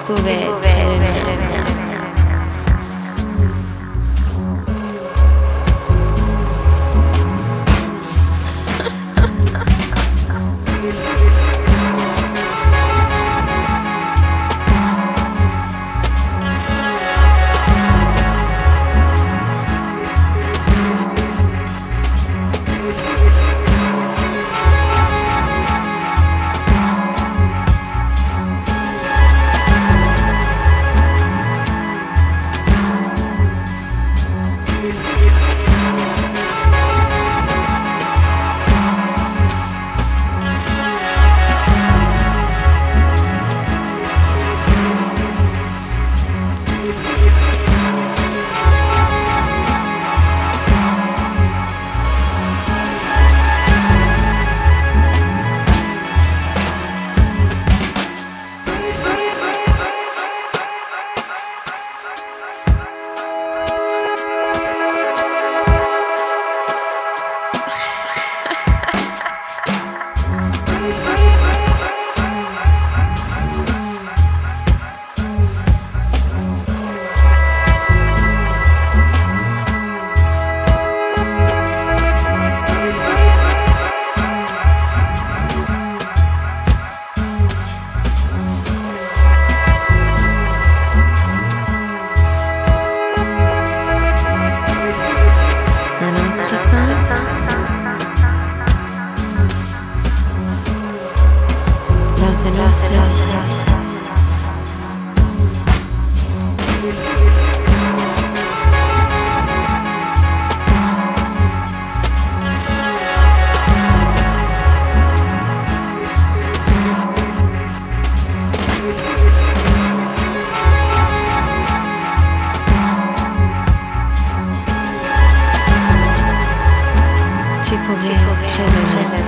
pouvais être le mien. Dans une autre vie. Tu pouvais être le mien.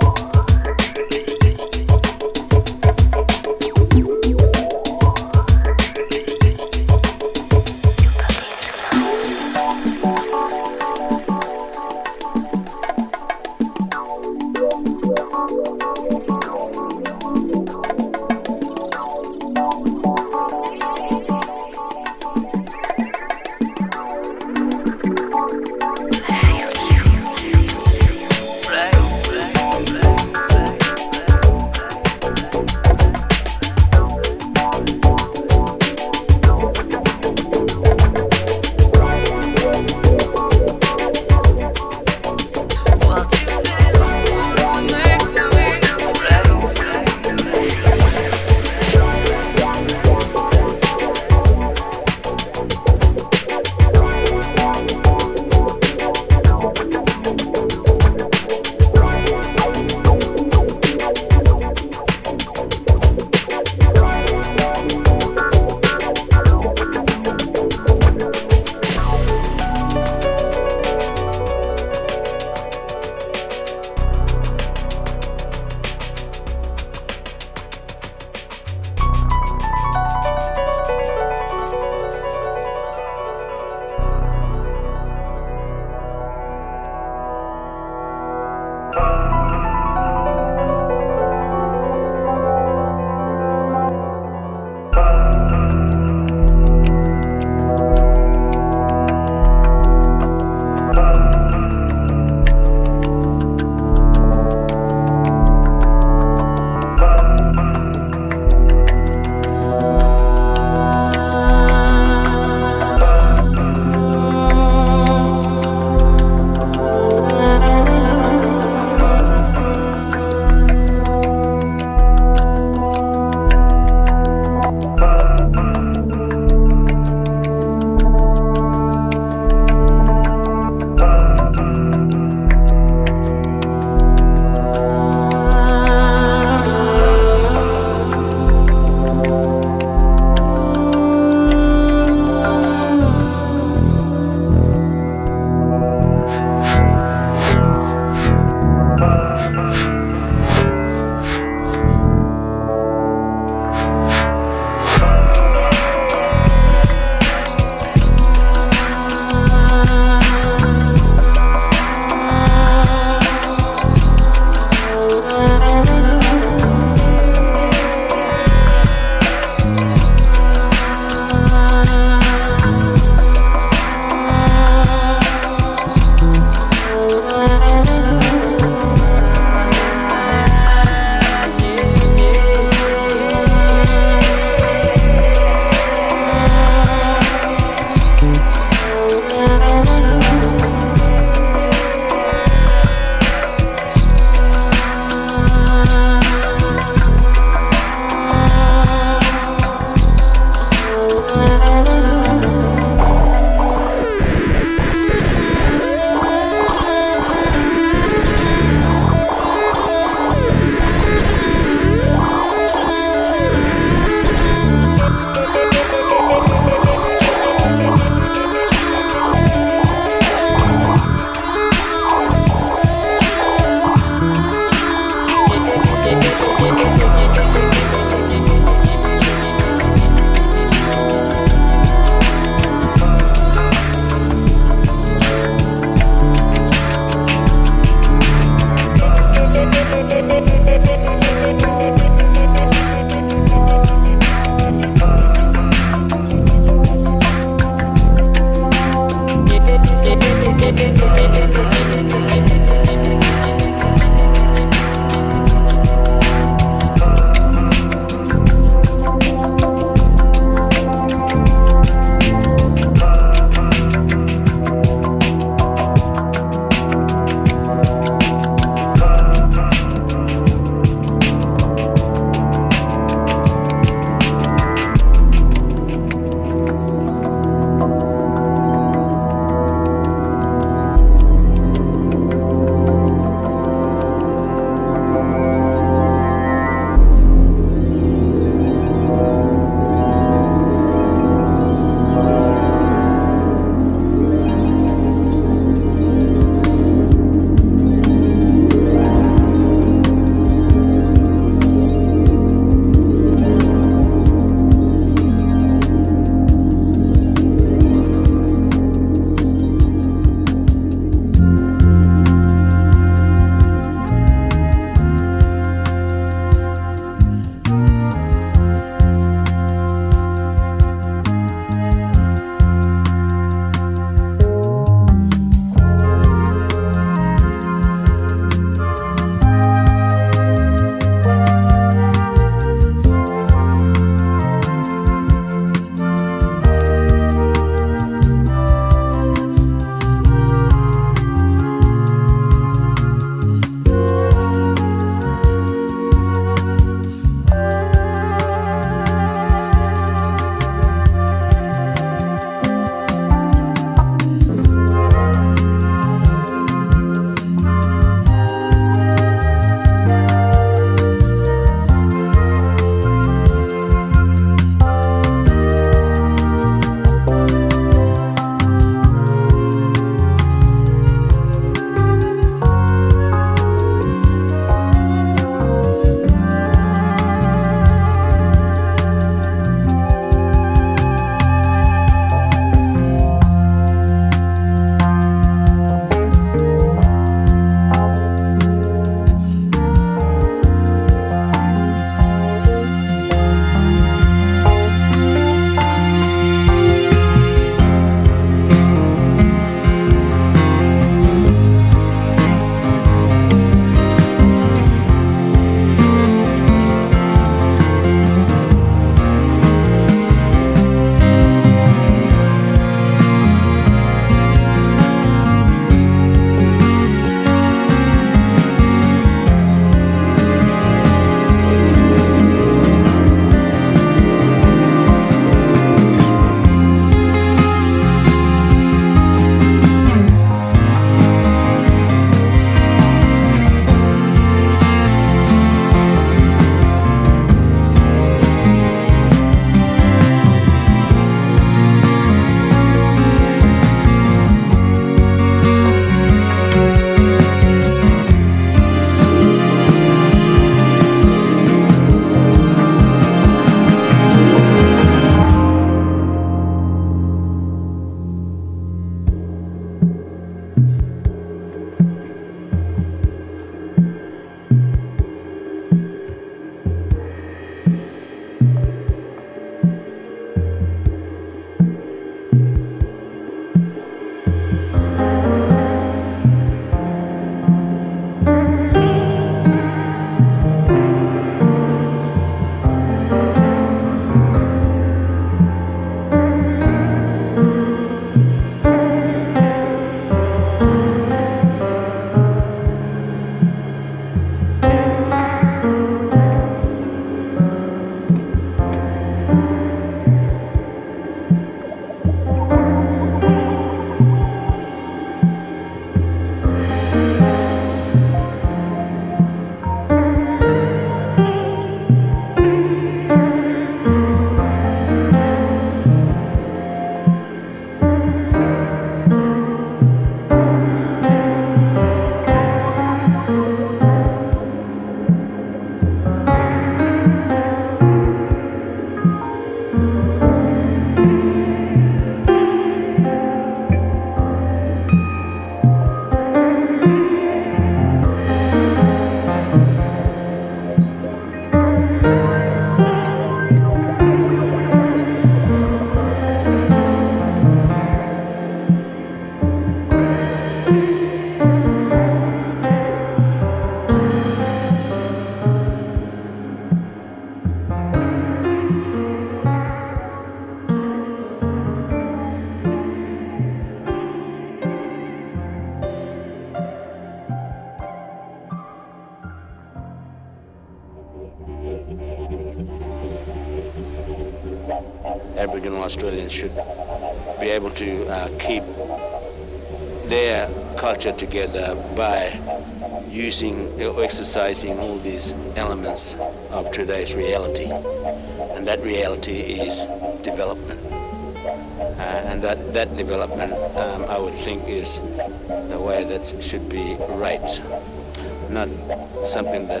Australians should be able to keep their culture together by using or exercising all these elements of today's reality. And that reality is development. And that development, I would think, is the way that should be right, not something that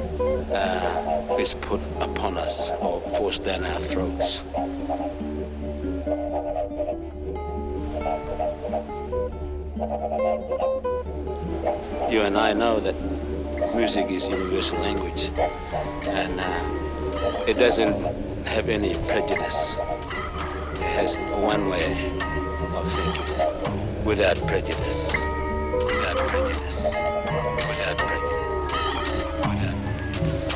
is put upon us or forced down our throats. You and I know that music is universal language, and it doesn't have any prejudice. It has one way of thinking, without prejudice, without prejudice, without prejudice, without prejudice.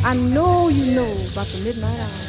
I know you know about the midnight hour.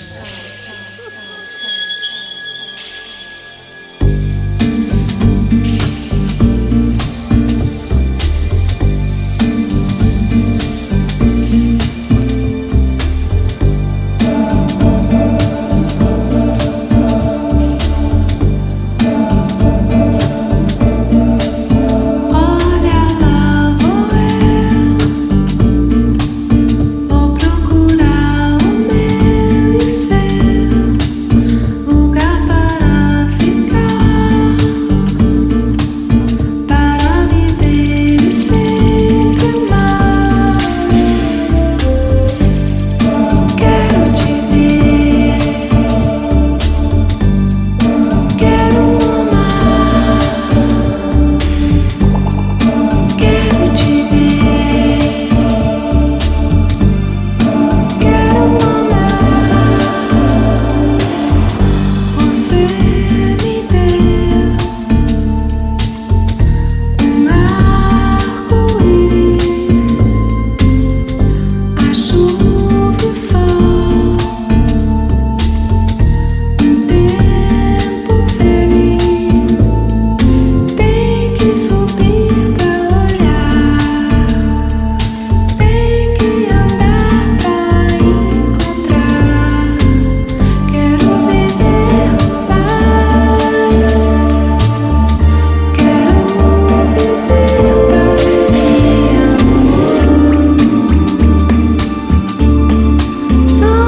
No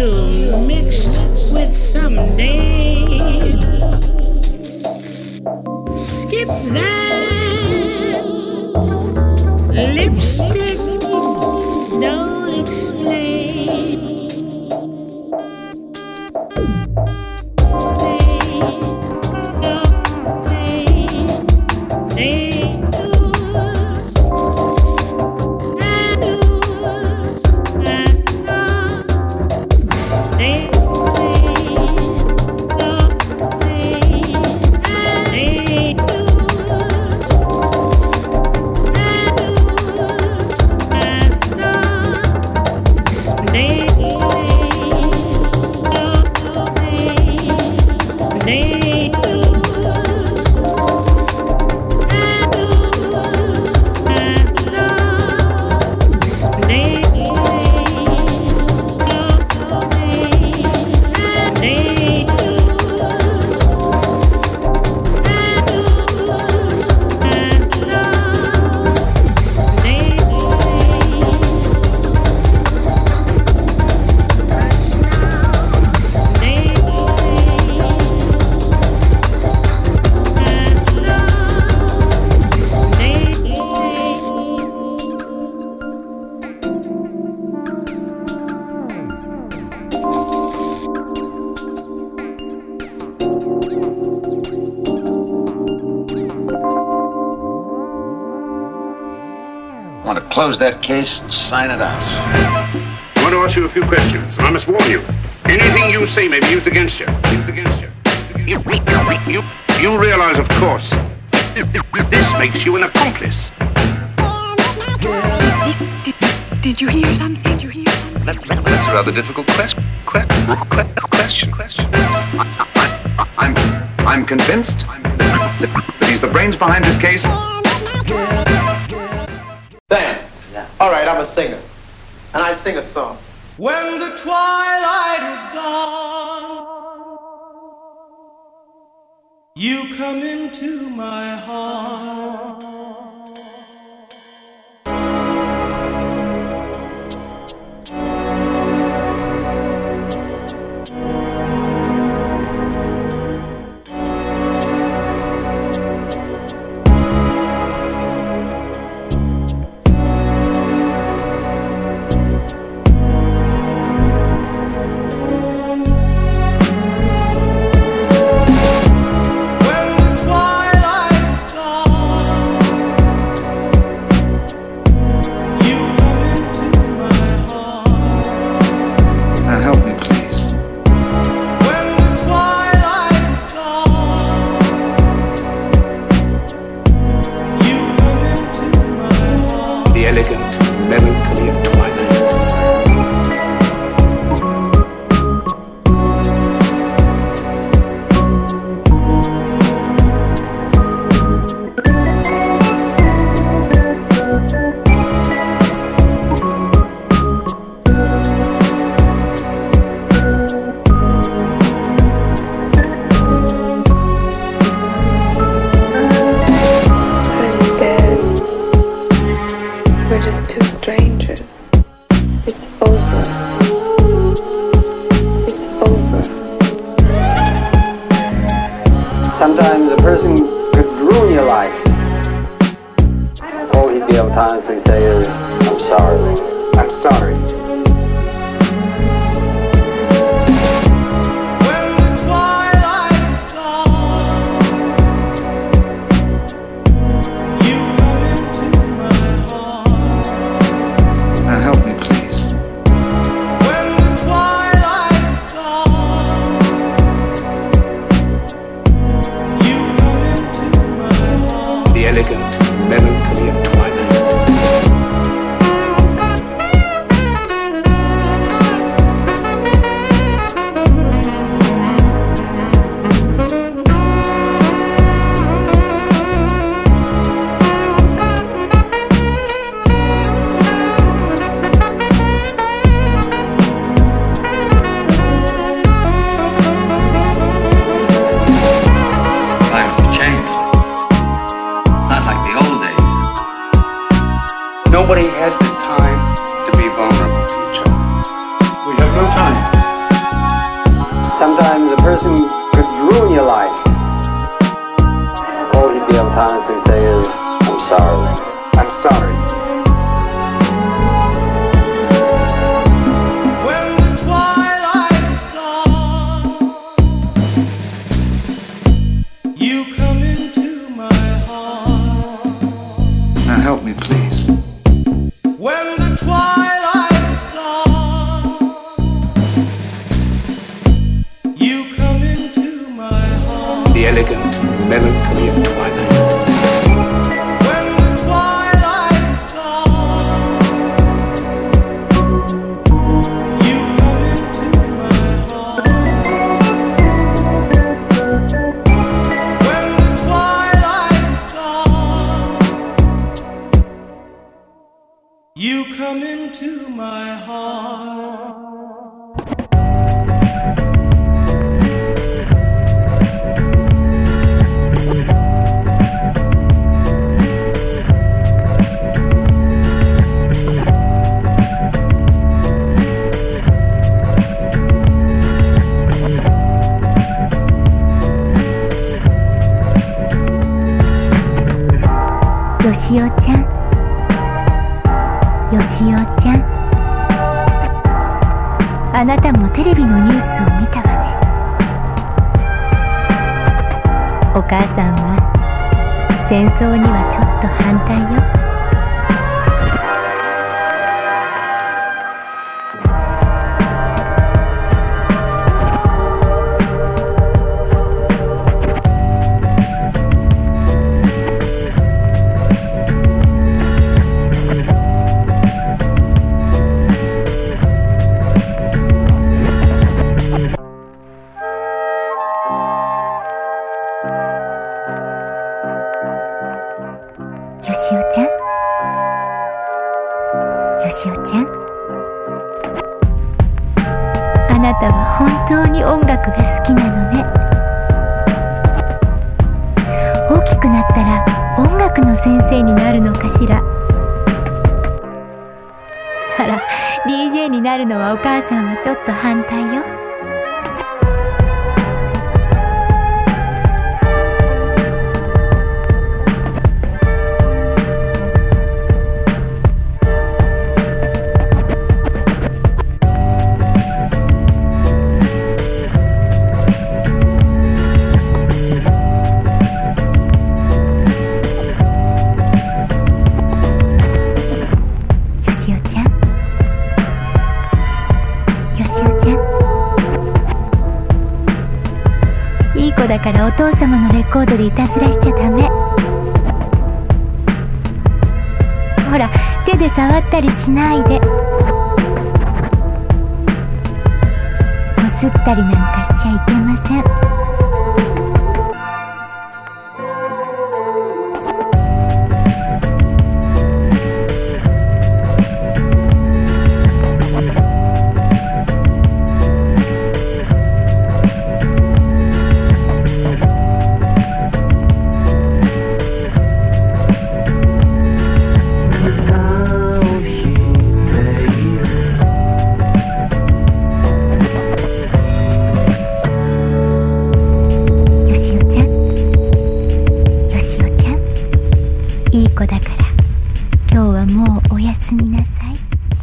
oil mixed with some name. Skip that. Lipstick don't explain. Close that case and sign it out. I want to ask you a few questions, and I must warn you. Anything you say may be used against you. You realize, of course, this makes you an accomplice. Did you hear something? That's a rather difficult question. I'm convinced that he's the brains behind this case. Sam. Yeah. All right, I'm a singer, and I sing a song. When the twilight is gone, you come into my heart. Sometimes a person could ruin your life. All he'd be able to honestly say is, I'm sorry. I'm sorry. Elegant melancholy of twilight. person could ruin your life. All he'd be able to honestly say is, I'm sorry. I'm sorry. When the twilight is gone, you come into my heart. Now help me, please. When the twilight is gone, you come into my heart. The elegant melancholy of twilight. When the twilight is gone, you come into my heart. When the twilight is gone, you come into my heart. よしおちゃん、よしおちゃん、あなたもテレビのニュースを見たわね。お母さんは戦争にはちょっと反対よ。よしおちゃん、よしおちゃん、あなたは本当に音楽が好きなのね。大きくなったら音楽の先生になるのかしら。あら、DJ になるのはお母さんはちょっと反対よ。いい子だからお父様のレコードでいたずらしちゃダメ。ほら、手で触ったりしないで。こすったりなんかしちゃいけません。いい子だから今日はもうおやすみなさい。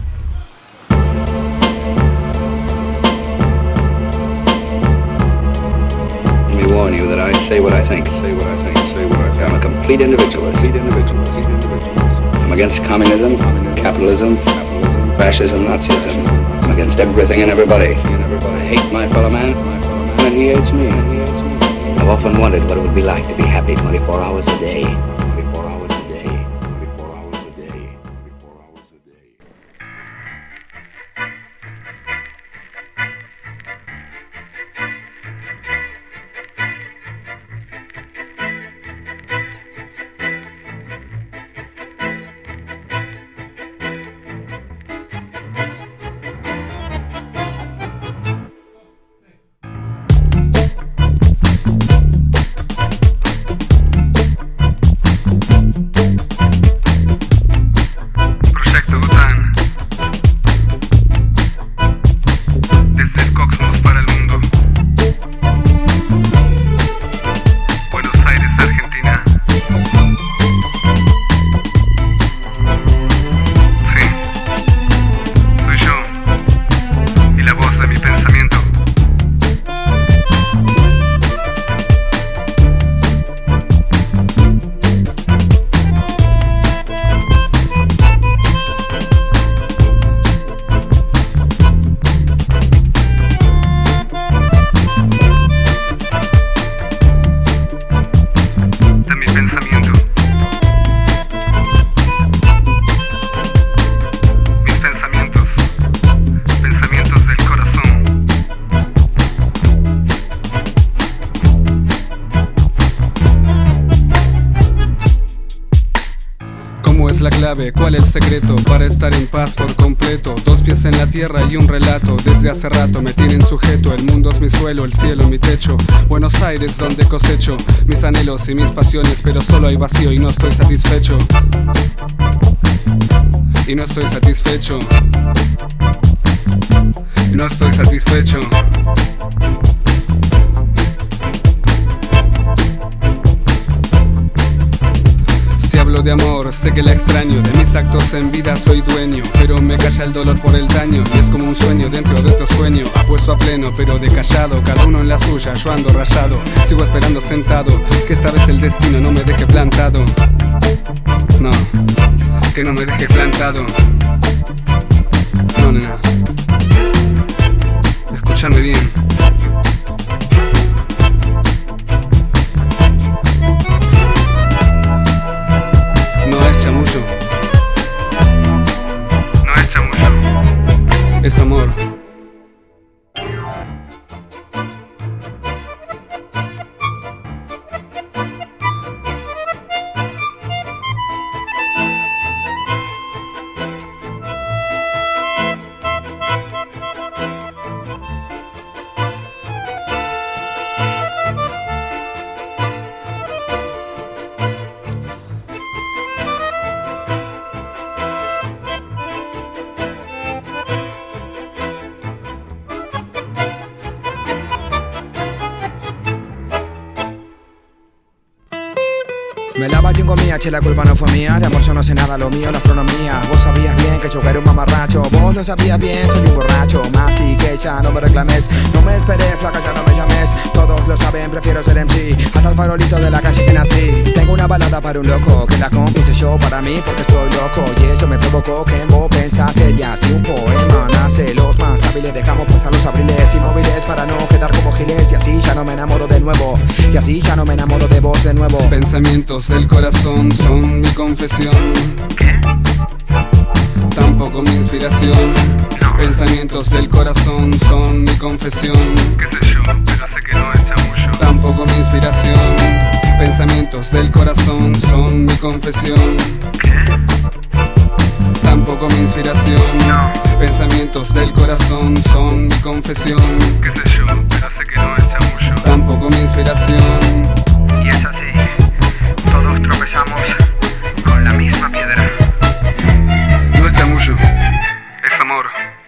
Let me warn you that I say what I think. Say what I think. Say what I think. I'm a complete individualist. I'm against communism, capitalism, fascism, Nazism. I'm against everything and everybody. I hate my fellow man, and he hates me. I've often wondered what it would be like to be happy 24 hours a day. 24 hours a day. 24 hours a day. 24 hours a day. clave, ¿cuál el secreto? Para estar en paz por completo. 2 pies en la tierra y un relato. Desde hace rato me tienen sujeto. El mundo es mi suelo, el cielo mi techo. Buenos Aires donde cosecho mis anhelos y mis pasiones, pero solo hay vacío y no estoy satisfecho. Y no estoy satisfecho. Y no estoy satisfecho. Si hablo de amor, sé que la extraño. De mis actos en vida soy dueño, pero me calla el dolor por el daño. Y es como un sueño dentro de otro sueño. Apuesto a pleno, pero de callado. Cada uno en la suya, yo ando rayado. Sigo esperando sentado, que esta vez el destino no me deje plantado. No, que no me deje plantado. No, nena. Escúchame bien. No es chamullo. No es chamullo. Es amor. Me lava chingo mía, che, la culpa no fue mía. De amor yo no sé nada, lo mío la astronomía. Vos sabías bien que yo era un mamarracho. Vos lo sabías bien, soy un borracho. Más y que ya no me reclames. No me esperé, flaca, ya no me llames. Todos lo saben, prefiero ser MC. Hasta el farolito de la calle que nací. Tengo una balada para un loco, que la compuse yo para mí porque estoy loco. Y eso me provocó que en vos pensase. Ya si un poema nace, los más hábiles dejamos pasar los abriles inmóviles para no quedar como giles. Y así ya no me enamoro de nuevo. Y así ya no me enamoro de vos de nuevo. Pensamientos del corazón son mi confesión. ¿Qué? Tampoco mi inspiración. No. Pensamientos del corazón son mi confesión. Qué sé yo, pero sé que no es chamullo. Tampoco mi inspiración. Pensamientos del corazón son mi confesión. ¿Qué? Tampoco mi inspiración. No. Pensamientos del corazón son mi confesión. Qué sé yo, pero sé que no es chamullo. Tampoco mi inspiración. Y es así. Todos tropezamos con la misma piedra. No es chamullo, es amor.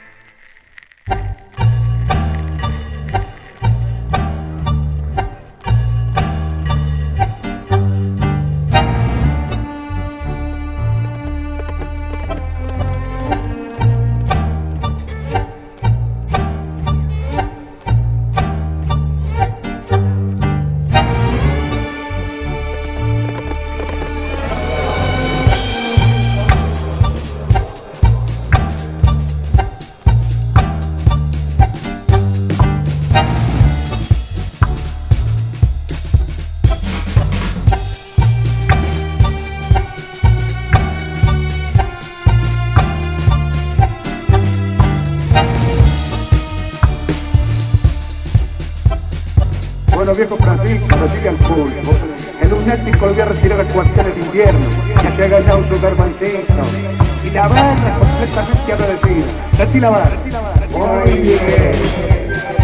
Bueno, viejo Francisco, recibe al público. El lunático volvió a retirar las cuarteles de invierno. Ya llega ya un supermancito. Y la barra completamente agradecida. Dati la barra. Muy bien.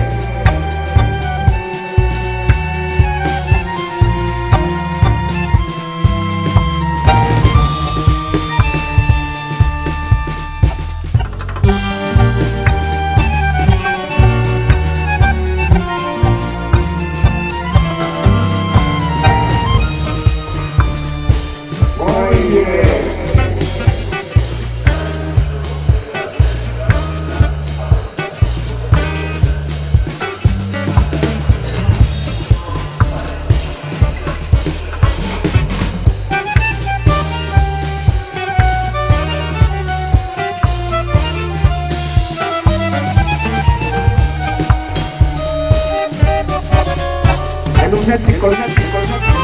Lunático, lunático,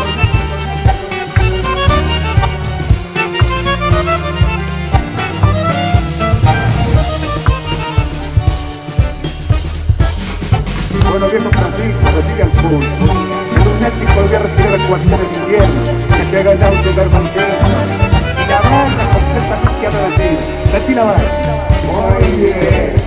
bueno, viejo Francisco, recibe al público. El lunático volvió a retirar las cuarteles de invierno. Ya llega ya un supermancito. Y la barra quiero decir. Decila más. Muy bien.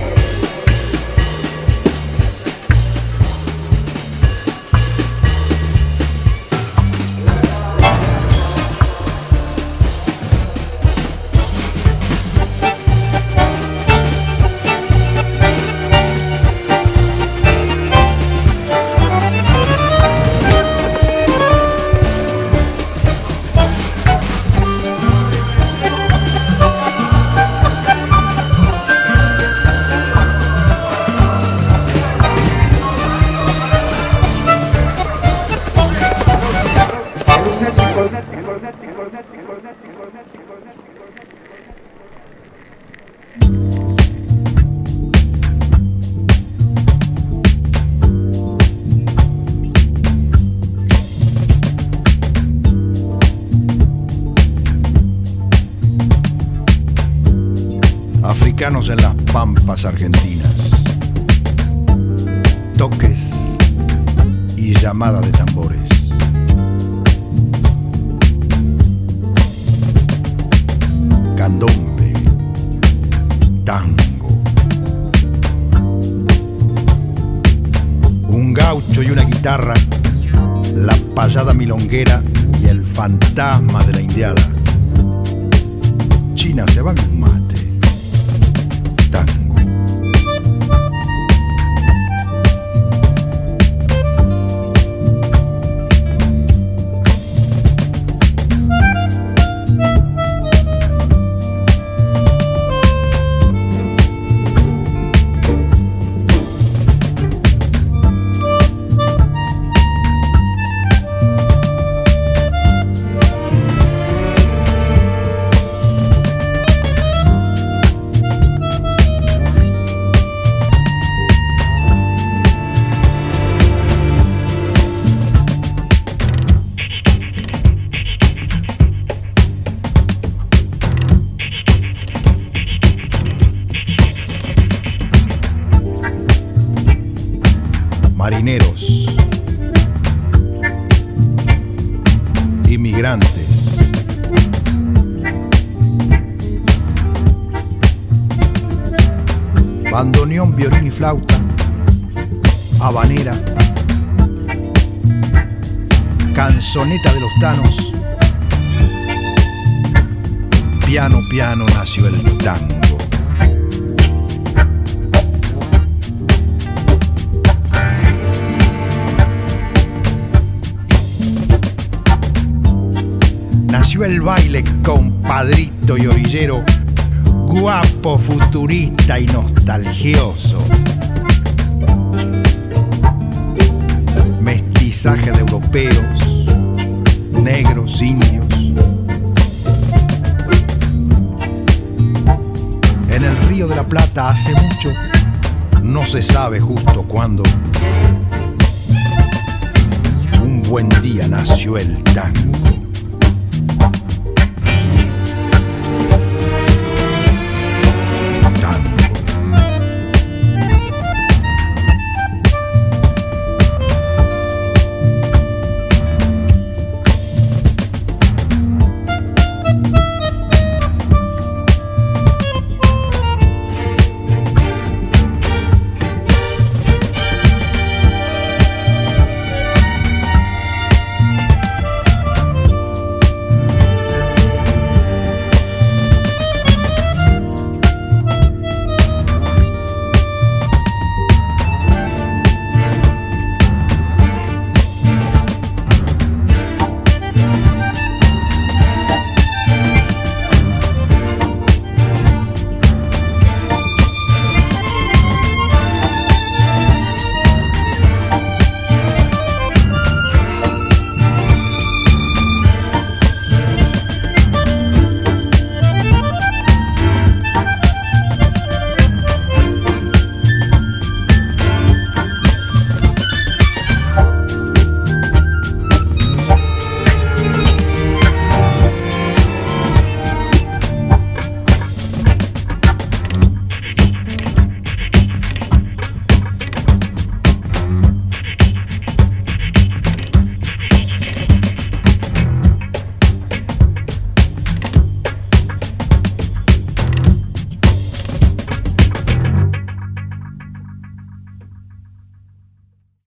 Africanos en las pampas argentinas, toques y llamada de tambores. Candombe, tango, un gaucho y una guitarra, la payada milonguera y el fantasma de la indiada. China se va un mate. Tango. Marineros, inmigrantes, bandoneón, violín y flauta, habanera, canzoneta de los tanos, piano, piano nació el tango. Nació el baile, compadrito y orillero, guapo, futurista y nostalgioso. Mestizaje de europeos, negros, indios. En el Río de la Plata hace mucho, no se sabe justo cuándo, un buen día nació el tango.